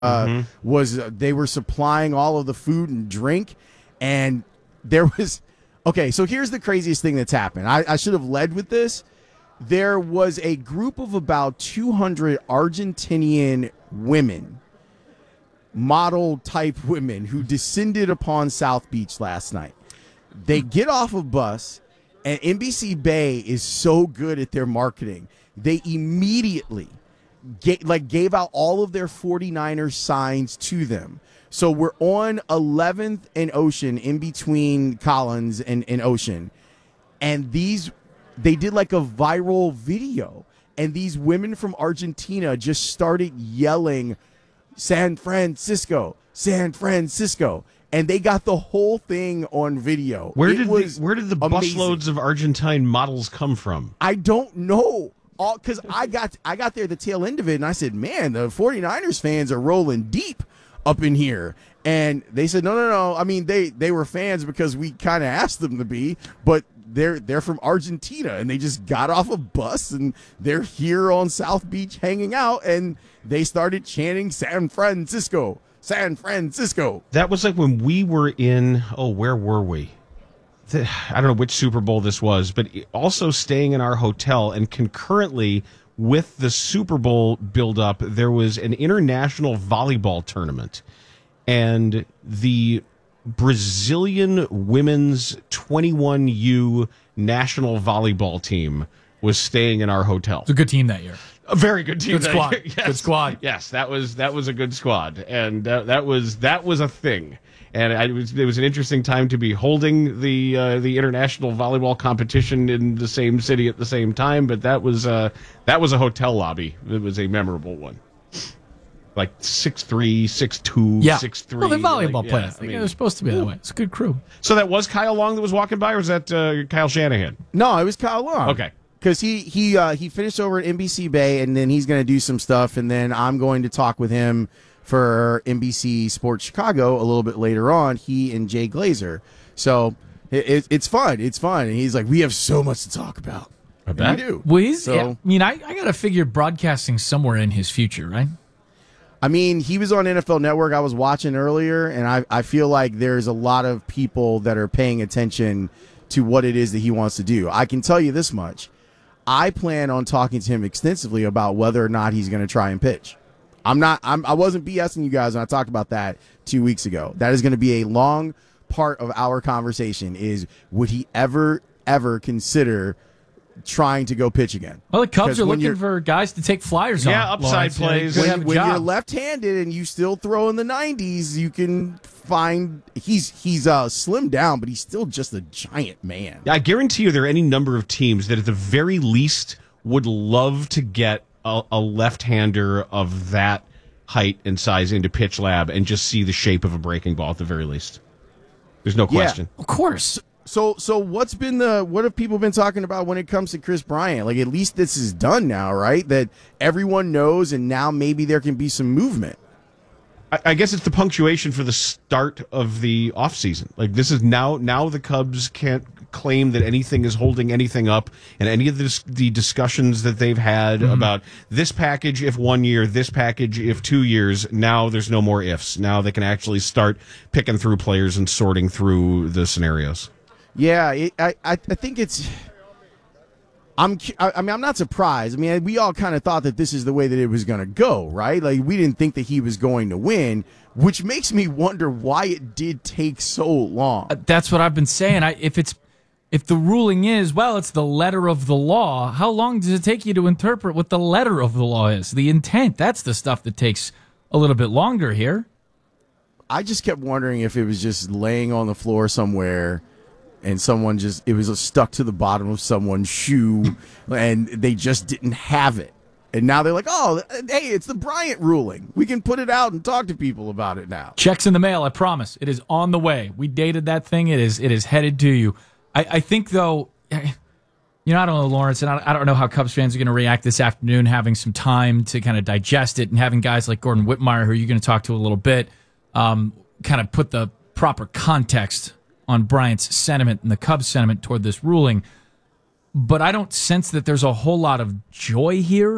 was they were supplying all of the food and drink, and there was so here's the craziest thing that's happened. I should have led with this. There was a group of about 200 Argentinian women, model type women, who descended upon South Beach last night. They get off a bus, and NBC Bay is so good at their marketing. They immediately gave out all of their 49ers signs to them. So we're on 11th and Ocean, in between Collins and Ocean. And they did like a viral video. And these women from Argentina just started yelling, San Francisco, San Francisco. And they got the whole thing on video. Where did the busloads of Argentine models come from? I don't know. Because I got there the tail end of it, and I said, man, the 49ers fans are rolling deep up in here. And they said, no. I mean, they were fans because we kind of asked them to be, but they're from Argentina, and they just got off a bus, and they're here on South Beach hanging out, and they started chanting San Francisco, San Francisco. That was like when we were in, where were we? I don't know which Super Bowl this was, but also staying in our hotel, and concurrently with the Super Bowl build-up, there was an international volleyball tournament, and the Brazilian women's 21U national volleyball team was staying in our hotel. It's a good team that year. A very good team. Good squad. Yes. Good squad. Yes, that was a good squad, and that was a thing. And it was an interesting time to be holding the international volleyball competition in the same city at the same time. But that was a hotel lobby. It was a memorable one. Like 6'3", 6'2", 6'3". Well, they're volleyball players. They're supposed to be that way. It's a good crew. So that was Kyle Long that was walking by, or was that Kyle Shanahan? No, it was Kyle Long. Okay. Because he finished over at NBC Bay, and then he's going to do some stuff, and then I'm going to talk with him for NBC Sports Chicago a little bit later on, he and Jay Glazer. So it's fun. It's fun. And he's like, we have so much to talk about. I bet. We do. Well, I got to figure broadcasting somewhere in his future, right? I mean, he was on NFL Network I was watching earlier, and I feel like there's a lot of people that are paying attention to what it is that he wants to do. I can tell you this much. I plan on talking to him extensively about whether or not he's going to try and pitch. I wasn't BSing you guys when I talked about that 2 weeks ago. That is going to be a long part of our conversation is, would he ever consider trying to go pitch again? Well, the Cubs are looking for guys to take flyers on. Yeah, upside plays. When you're left-handed and you still throw in the 90s, you can find he's slimmed down, but he's still just a giant man. I guarantee you there are any number of teams that at the very least would love to get a left-hander of that height and size into pitch lab and just see the shape of a breaking ball at the very least. There's no question. Of course. So what have people been talking about when it comes to Chris Bryant? Like, at least this is done now, right? That everyone knows, and now maybe there can be some movement. I guess it's the punctuation for the start of the offseason. Like, this is now the Cubs can't claim that anything is holding anything up, and any of the discussions that they've had about this package if 1 year, this package if 2 years, now there's no more ifs. Now they can actually start picking through players and sorting through the scenarios. Yeah, I think it's. I'm not surprised. I mean, we all kind of thought that this is the way that it was going to go, right? Like, we didn't think that he was going to win, which makes me wonder why it did take so long. That's what I've been saying. If the ruling is, well, it's the letter of the law, how long does it take you to interpret what the letter of the law is? The intent, that's the stuff that takes a little bit longer here. I just kept wondering if it was just laying on the floor somewhere and it was stuck to the bottom of someone's shoe and they just didn't have it. And now they're like, oh, hey, it's the Bryant ruling. We can put it out and talk to people about it now. Checks in the mail, I promise. It is on the way. We dated that thing. It is headed to you. I think, though, I don't know, Lawrence, and I don't know how Cubs fans are going to react this afternoon, having some time to kind of digest it and having guys like Gordon Whitmire, who you're going to talk to a little bit, kind of put the proper context on Bryant's sentiment and the Cubs' sentiment toward this ruling. But I don't sense that there's a whole lot of joy here.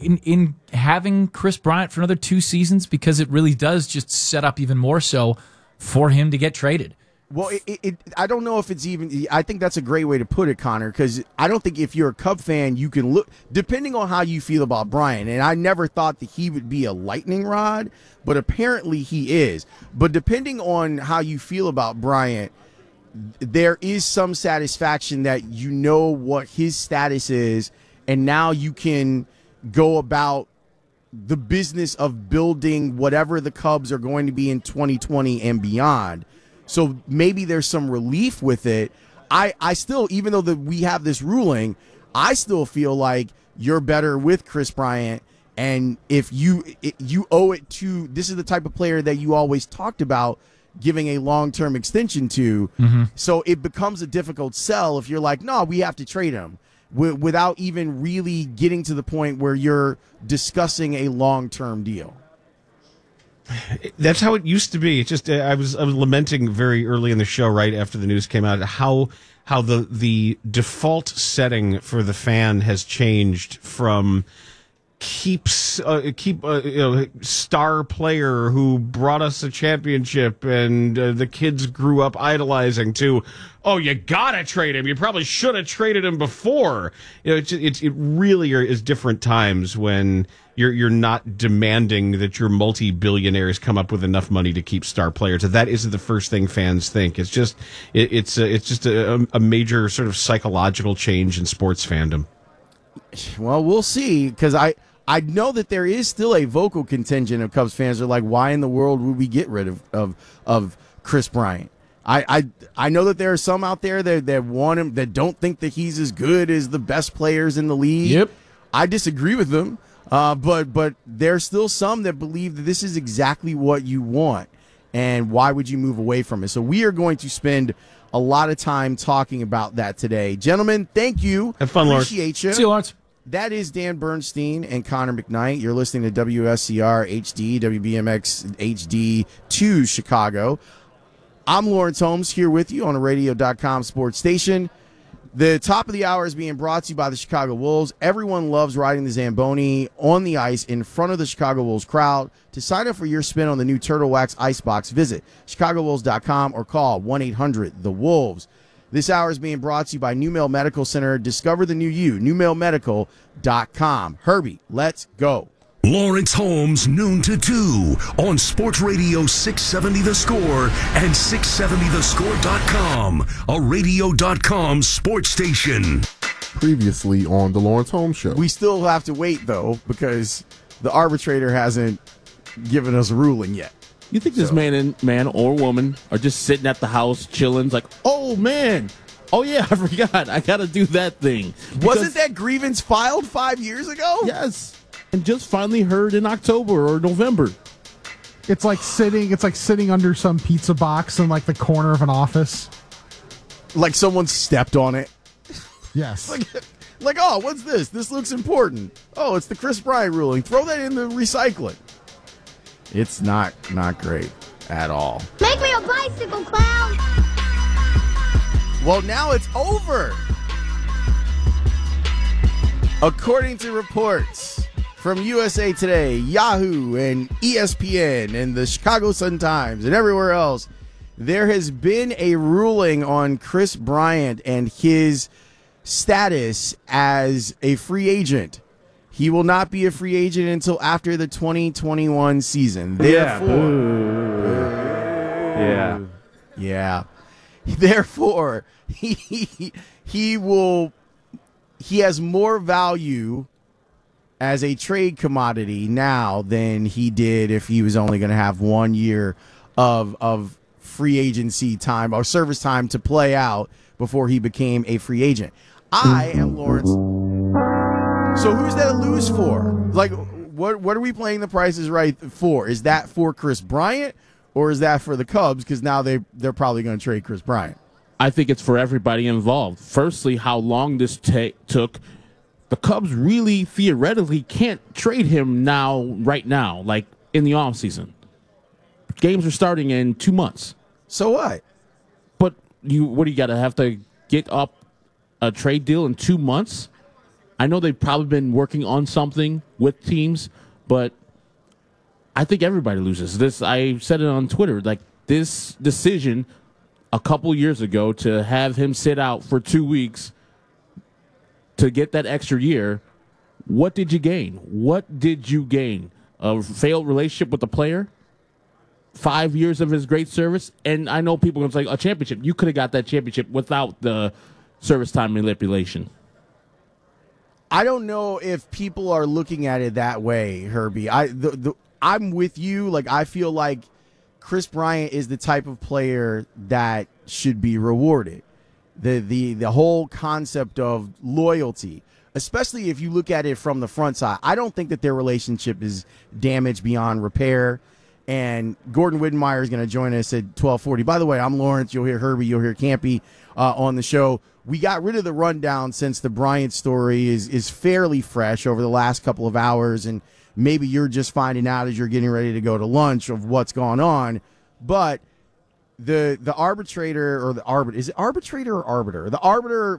in having Chris Bryant for another 2 seasons? Because it really does just set up even more so for him to get traded. Well, I don't know if it's even. I think that's a great way to put it, Connor, because I don't think if you're a Cub fan, you can look, depending on how you feel about Bryant. And I never thought that he would be a lightning rod, but apparently he is. But depending on how you feel about Bryant, there is some satisfaction that you know what his status is, and now you can go about the business of building whatever the Cubs are going to be in 2020 and beyond. So maybe there's some relief with it. I still, even though we have this ruling, I still feel like you're better with Chris Bryant. And if you owe it to, this is the type of player that you always talked about giving a long-term extension to. Mm-hmm. So it becomes a difficult sell if you're like, no, we have to trade him without even really getting to the point where you're discussing a long-term deal. That's how it used to be. It's just I was lamenting very early in the show, right after the news came out, how the default setting for the fan has changed from keep star player who brought us a championship and the kids grew up idolizing to, oh, you gotta trade him. You probably should have traded him before. It really is different times when you're not demanding that your multi-billionaires come up with enough money to keep star players. That isn't the first thing fans think. It's just a major sort of psychological change in sports fandom. Well, we'll see, because I know that there is still a vocal contingent of Cubs fans that are like, why in the world would we get rid of Chris Bryant? I know that there are some out there that want him, that don't think that he's as good as the best players in the league. Yep. I disagree with them, but there's still some that believe that this is exactly what you want, and why would you move away from it? So we are going to spend a lot of time talking about that today. Gentlemen, thank you. Have fun, Lawrence. Appreciate you. See you, Lawrence. That is Dan Bernstein and Connor McKnight. You're listening to WSCR HD, WBMX HD 2 Chicago. I'm Lawrence Holmes here with you on a radio.com sports station. The top of the hour is being brought to you by the Chicago Wolves. Everyone loves riding the Zamboni on the ice in front of the Chicago Wolves crowd. To sign up for your spin on the new Turtle Wax Icebox, visit ChicagoWolves.com or call 1-800-THE-WOLVES. This hour is being brought to you by New Mail Medical Center. Discover the new you, newmailmedical.com. Herbie, let's go. Lawrence Holmes, noon to 2 on Sports Radio 670 The Score and 670thescore.com, a radio.com sports station. Previously on the Lawrence Holmes Show. We still have to wait, though, because the arbitrator hasn't given us a ruling yet. You think this man or woman are just sitting at the house chilling, like, oh, man, oh, yeah, I forgot. I got to do that thing. Wasn't that grievance filed 5 years ago? Yes. And just finally heard in October or November. It's like sitting under some pizza box in like the corner of an office. Like someone stepped on it. Yes. like, oh, what's this? This looks important. Oh, it's the Chris Bryant ruling. Throw that in the recycling. It's not great at all. Make me a bicycle clown. Well, now it's over. According to reports from USA Today, Yahoo, and ESPN, and the Chicago Sun-Times, and everywhere else, there has been a ruling on Chris Bryant and his status as a free agent. He will not be a free agent until after the 2021 season. Therefore, yeah. Therefore, he has more value as a trade commodity now than he did if he was only going to have 1 year of free agency time or service time to play out before he became a free agent. I am Lawrence. So who's that a lose for? Like, what are we playing the prices right for? Is that for Chris Bryant or is that for the Cubs? Because now they're probably going to trade Chris Bryant. I think it's for everybody involved. Firstly, how long this took. The Cubs really theoretically can't trade him right now, like in the offseason. Games are starting in 2 months. So what? But what do you got to have to get up a trade deal in 2 months? I know they've probably been working on something with teams, but I think everybody loses. I said it on Twitter, like this decision a couple years ago to have him sit out for 2 weeks to get that extra year. What did you gain? What did you gain? A failed relationship with the player? 5 years of his great service? And I know people are going to say, a championship. You could have got that championship without the service time manipulation. I don't know if people are looking at it that way, Herbie. I'm with you. Like, I feel like Chris Bryant is the type of player that should be rewarded. The whole concept of loyalty, especially if you look at it from the front side. I don't think that their relationship is damaged beyond repair. And Gordon Wittenmeyer is going to join us at 12:40. By the way, I'm Lawrence. You'll hear Herbie. You'll hear Campy on the show. We got rid of the rundown since the Bryant story is fairly fresh over the last couple of hours, and maybe you're just finding out as you're getting ready to go to lunch of what's going on. But the arbitrator, or the arbiter, is it arbitrator or arbiter? The arbiter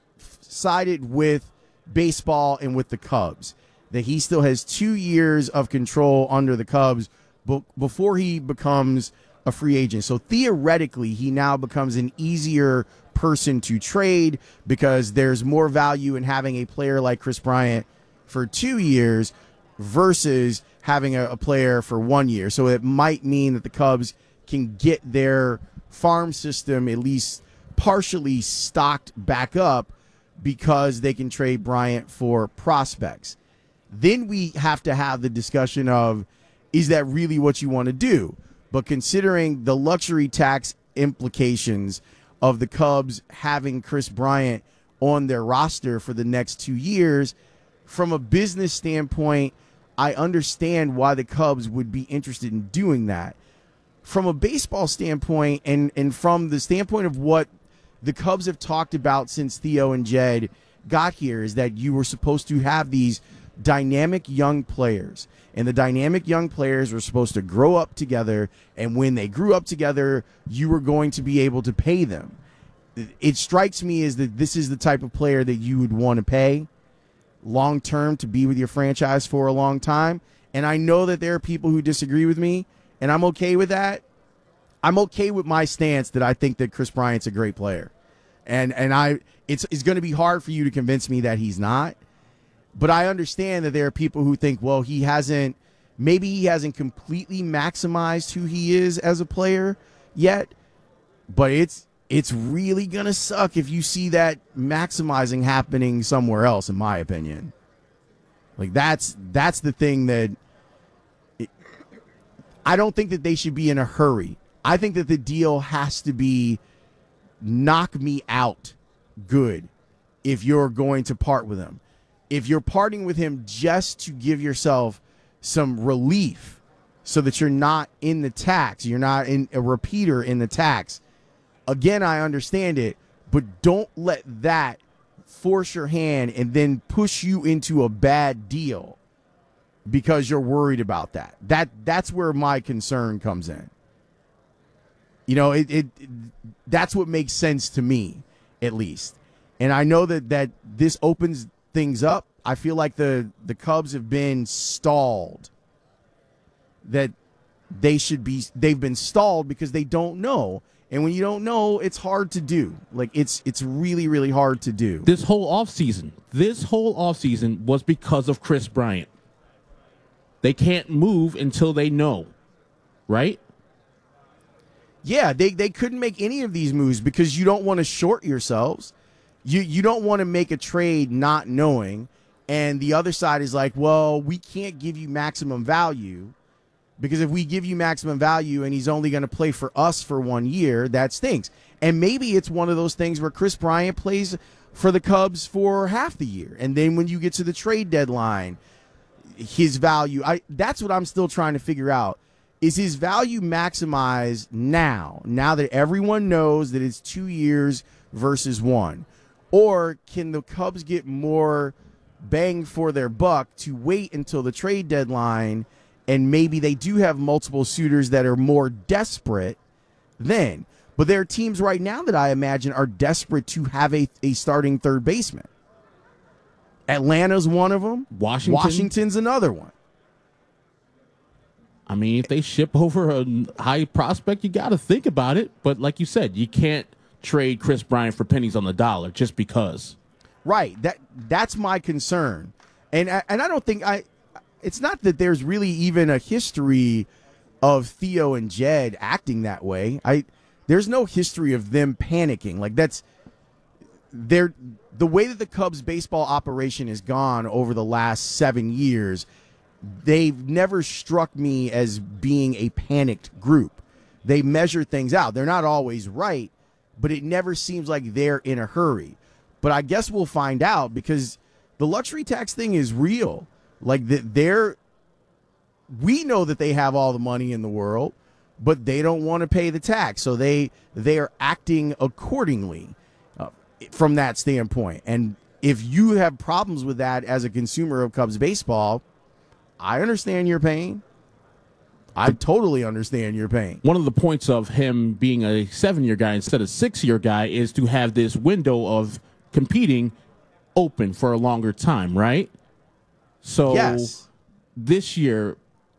sided with baseball and with the Cubs, that he still has 2 years of control under the Cubs before he becomes a free agent. So theoretically, he now becomes an easier person to trade because there's more value in having a player like Chris Bryant for 2 years versus having a player for 1 year. So it might mean that the Cubs can get their farm system at least partially stocked back up because they can trade Bryant for prospects. Then we have to have the discussion of, is that really what you want to do? But considering the luxury tax implications of the Cubs having Chris Bryant on their roster for the next 2 years, from a business standpoint, I understand why the Cubs would be interested in doing that. From a baseball standpoint, and from the standpoint of what the Cubs have talked about since Theo and Jed got here, is that you were supposed to have these dynamic young players. And the dynamic young players were supposed to grow up together, and when they grew up together, you were going to be able to pay them. It strikes me as that this is the type of player that you would want to pay long-term to be with your franchise for a long time. And I know that there are people who disagree with me, and I'm okay with that. I'm okay with my stance that I think that Chris Bryant's a great player. And it's going to be hard for you to convince me that he's not. But I understand that there are people who think, well, maybe he hasn't completely maximized who he is as a player yet, but it's really going to suck if you see that maximizing happening somewhere else, in my opinion. Like, that's the thing that I don't think that they should be in a hurry. I think that the deal has to be knock me out good if you're going to part with him. If you're parting with him just to give yourself some relief so that you're not in the tax, you're not in a repeater in the tax, again, I understand it, but don't let that force your hand and then push you into a bad deal because you're worried about that. That's where my concern comes in. You know, that's what makes sense to me, at least. And I know that this opens things up. I feel like the Cubs have been stalled. That they've been stalled because they don't know. And when you don't know, it's hard to do. Like, it's really, really hard to do. This whole offseason was because of Chris Bryant. They can't move until they know, right? Yeah, they couldn't make any of these moves because you don't want to short yourselves. You don't want to make a trade not knowing, and the other side is like, well, we can't give you maximum value because if we give you maximum value and he's only going to play for us for 1 year, that stinks. And maybe it's one of those things where Chris Bryant plays for the Cubs for half the year, and then when you get to the trade deadline, his value, that's what I'm still trying to figure out. Is his value maximized now that everyone knows that it's 2 years versus 1? Or can the Cubs get more bang for their buck to wait until the trade deadline, and maybe they do have multiple suitors that are more desperate then? But there are teams right now that I imagine are desperate to have a starting third baseman. Atlanta's one of them. Washington's another one. I mean, if they ship over a high prospect, you got to think about it. But like you said, you can't trade Chris Bryant for pennies on the dollar just because. Right. That's my concern. And I don't think it's not that there's really even a history of Theo and Jed acting that way. There's no history of them panicking. Like the way that the Cubs baseball operation has gone over the last 7 years, they've never struck me as being a panicked group. They measure things out. They're not always right, but it never seems like they're in a hurry. But I guess we'll find out, because the luxury tax thing is real. Like we know that they have all the money in the world, but they don't want to pay the tax. So they are acting accordingly from that standpoint. And if you have problems with that as a consumer of Cubs baseball, I understand your pain. I totally understand your pain. One of the points of him being a 7-year guy instead of 6-year guy is to have this window of competing open for a longer time, right? So yes. This year,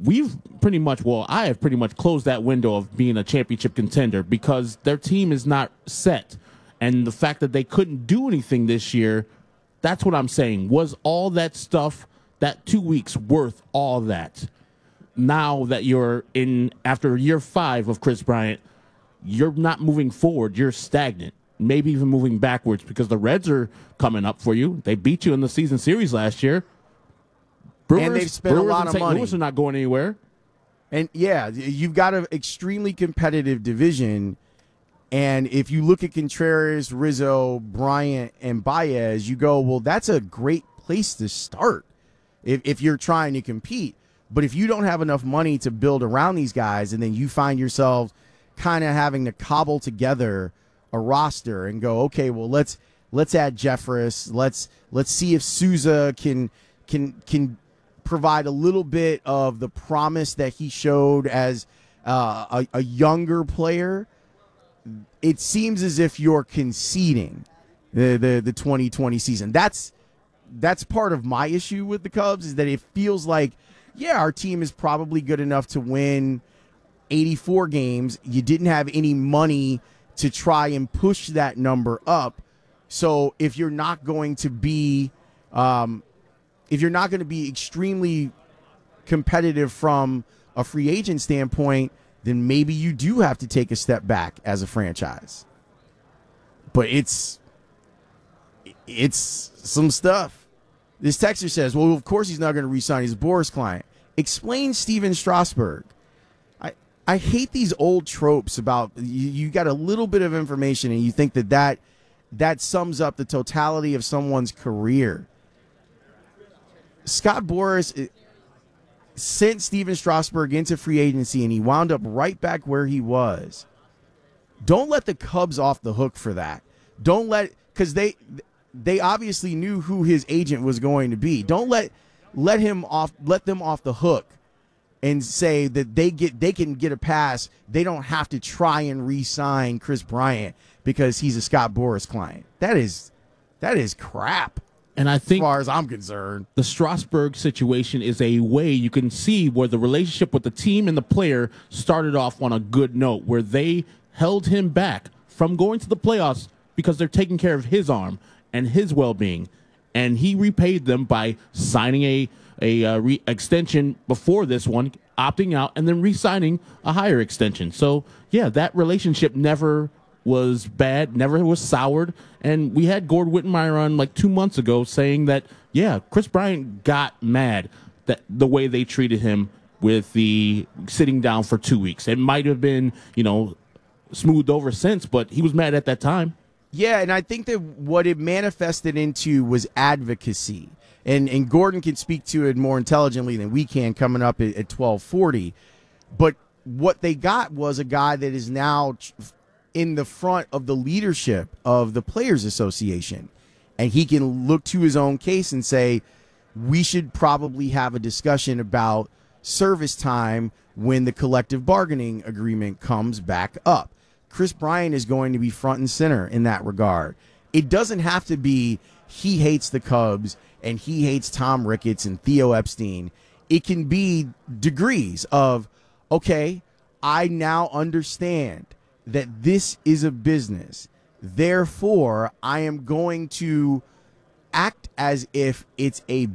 I have pretty much closed that window of being a championship contender because their team is not set. And the fact that they couldn't do anything this year, that's what I'm saying. Was all that stuff, that 2 weeks, worth all that? Now that you're after year 5 of Chris Bryant, you're not moving forward. You're stagnant, maybe even moving backwards, because the Reds are coming up for you. They beat you in the season series last year. And they've spent a lot of money. Louis are not going anywhere. And yeah, you've got an extremely competitive division. And if you look at Contreras, Rizzo, Bryant, and Baez, you go, well, that's a great place to start if you're trying to compete. But if you don't have enough money to build around these guys, and then you find yourself kind of having to cobble together a roster and go, okay, well, let's add Jeffress. Let's see if Souza can provide a little bit of the promise that he showed as a younger player. It seems as if you're conceding the 2020 season. That's part of my issue with the Cubs, is that it feels like, yeah, our team is probably good enough to win 84 games. You didn't have any money to try and push that number up. So if you're not going to be extremely competitive from a free agent standpoint, then maybe you do have to take a step back as a franchise. But it's some stuff. This texter says, well, of course he's not going to re-sign. He's a Boris client. Explain Steven Strasburg. I hate these old tropes about you got a little bit of information and you think that sums up the totality of someone's career. Scott Boras sent Steven Strasburg into free agency, and he wound up right back where he was. Don't let the Cubs off the hook for that. Because they obviously knew who his agent was going to be. Don't let them off the hook and say that they can get a pass. They don't have to try and re-sign Chris Bryant because he's a Scott Boras client. That is crap. And I think, as far as I'm concerned, the Strasburg situation is a way you can see where the relationship with the team and the player started off on a good note, where they held him back from going to the playoffs because they're taking care of his arm and his well-being. And he repaid them by signing a extension before this one, opting out, and then re-signing a higher extension. So, yeah, that relationship never was bad, never was soured. And we had Gord Wittenmeyer on like 2 months ago saying that, yeah, Chris Bryant got mad that the way they treated him with the sitting down for 2 weeks. It might have been, smoothed over since, but he was mad at that time. Yeah, and I think that what it manifested into was advocacy. And Gordon can speak to it more intelligently than we can coming up at 1240. But what they got was a guy that is now in the front of the leadership of the Players Association. And he can look to his own case and say, we should probably have a discussion about service time when the collective bargaining agreement comes back up. Chris Bryant is going to be front and center in that regard. It doesn't have to be he hates the Cubs and he hates Tom Ricketts and Theo Epstein. It can be degrees of, okay, I now understand that this is a business. Therefore, I am going to act as if it's a